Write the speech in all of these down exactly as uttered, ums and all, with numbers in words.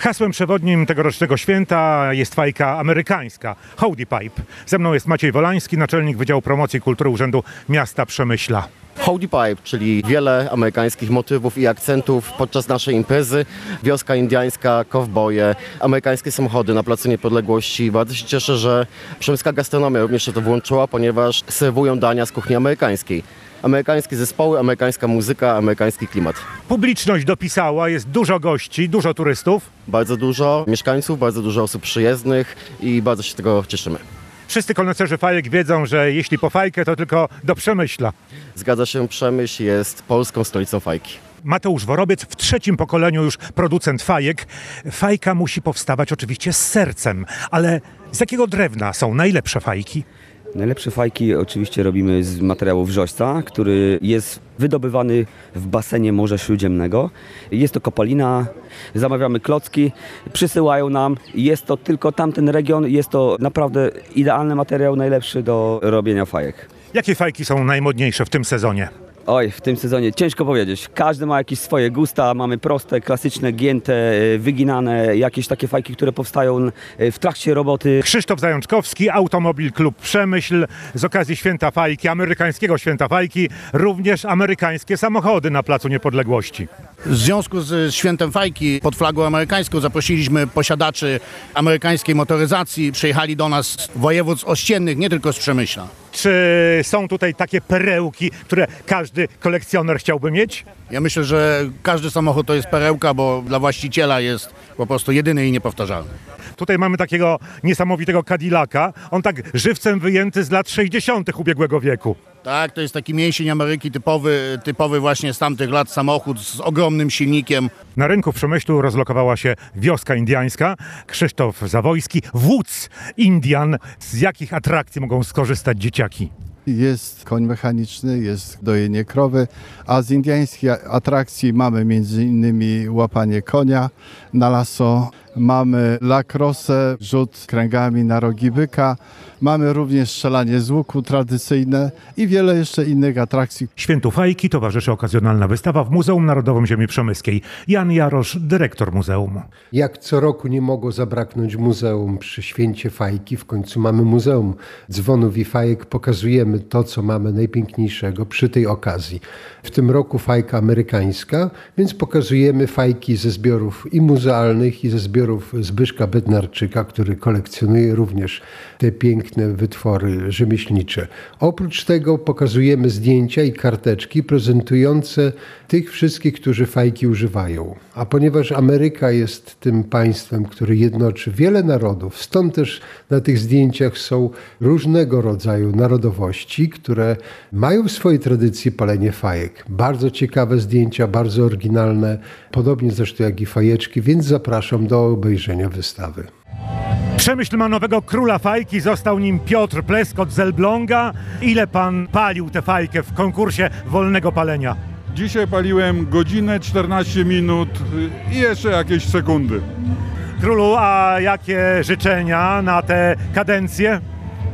Hasłem przewodnim tegorocznego święta jest fajka amerykańska, Howdy Pipe. Ze mną jest Maciej Wolański, naczelnik Wydziału Promocji i Kultury Urzędu Miasta Przemyśla. Howdy Pipe, czyli wiele amerykańskich motywów i akcentów podczas naszej imprezy. Wioska indyjska, kowboje, amerykańskie samochody na Placu Niepodległości. Bardzo się cieszę, że przemyska gastronomia również się to włączyła, ponieważ serwują dania z kuchni amerykańskiej. Amerykańskie zespoły, amerykańska muzyka, amerykański klimat. Publiczność dopisała, jest dużo gości, dużo turystów. Bardzo dużo mieszkańców, bardzo dużo osób przyjezdnych i bardzo się z tego cieszymy. Wszyscy koneserzy fajek wiedzą, że jeśli po fajkę, to tylko do Przemyśla. Zgadza się, Przemyśl jest polską stolicą fajki. Mateusz Worobiec, w trzecim pokoleniu już producent fajek. Fajka musi powstawać oczywiście z sercem, ale z jakiego drewna są najlepsze fajki? Najlepsze fajki oczywiście robimy z materiału wrzośca, który jest wydobywany w basenie Morza Śródziemnego. Jest to kopalina, zamawiamy klocki, przysyłają nam. Jest to tylko tamten region, jest to naprawdę idealny materiał, najlepszy do robienia fajek. Jakie fajki są najmodniejsze w tym sezonie? Oj, w tym sezonie ciężko powiedzieć. Każdy ma jakieś swoje gusta. Mamy proste, klasyczne, gięte, wyginane, jakieś takie fajki, które powstają w trakcie roboty. Krzysztof Zajączkowski, Automobil Klub Przemyśl. Z okazji Święta Fajki, amerykańskiego Święta Fajki, również amerykańskie samochody na Placu Niepodległości. W związku z Świętem Fajki pod flagą amerykańską zaprosiliśmy posiadaczy amerykańskiej motoryzacji. Przyjechali do nas z województw ościennych, nie tylko z Przemyśla. Czy są tutaj takie perełki, które każdy kolekcjoner chciałby mieć? Ja myślę, że każdy samochód to jest perełka, bo dla właściciela jest po prostu jedyny i niepowtarzalny. Tutaj mamy takiego niesamowitego Cadillaca. On tak żywcem wyjęty z lat sześćdziesiątych ubiegłego wieku. Tak, to jest taki mięsień Ameryki typowy, typowy właśnie z tamtych lat samochód z ogromnym silnikiem. Na rynku w Przemyślu rozlokowała się wioska indyjska. Krzysztof Zawojski, wódz Indian. Z jakich atrakcji mogą skorzystać dzieciaki? Jest koń mechaniczny, jest dojenie krowy, a z indyjskich atrakcji mamy między innymi łapanie konia na lasso, mamy lacrosse, rzut kręgami na rogi byka, mamy również strzelanie z łuku tradycyjne i wiele jeszcze innych atrakcji. Świętu Fajki towarzyszy okazjonalna wystawa w Muzeum Narodowym Ziemi Przemyskiej. Jan Jarosz, dyrektor muzeum. Jak co roku nie mogło zabraknąć muzeum przy Święcie Fajki, w końcu mamy Muzeum Dzwonów i Fajek, pokazujemy to, co mamy najpiękniejszego przy tej okazji. W tym roku fajka amerykańska, więc pokazujemy fajki ze zbiorów i muzealnych, i ze zbiorów Zbyszka Bednarczyka, który kolekcjonuje również te piękne wytwory rzemieślnicze. Oprócz tego pokazujemy zdjęcia i karteczki prezentujące tych wszystkich, którzy fajki używają. A ponieważ Ameryka jest tym państwem, które jednoczy wiele narodów, stąd też na tych zdjęciach są różnego rodzaju narodowości, które mają w swojej tradycji palenie fajek. Bardzo ciekawe zdjęcia, bardzo oryginalne, podobnie zresztą jak i fajeczki, więc zapraszam do obejrzenia wystawy. Przemyśl ma nowego króla fajki, został nim Piotr Pleskot z Elbląga. Ile pan palił tę fajkę w konkursie wolnego palenia? Dzisiaj paliłem godzinę, czternaście minut i jeszcze jakieś sekundy. Królu, a jakie życzenia na tę kadencję?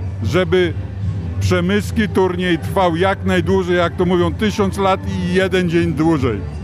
Żeby przemyski turniej trwał jak najdłużej, jak to mówią, tysiąc lat i jeden dzień dłużej.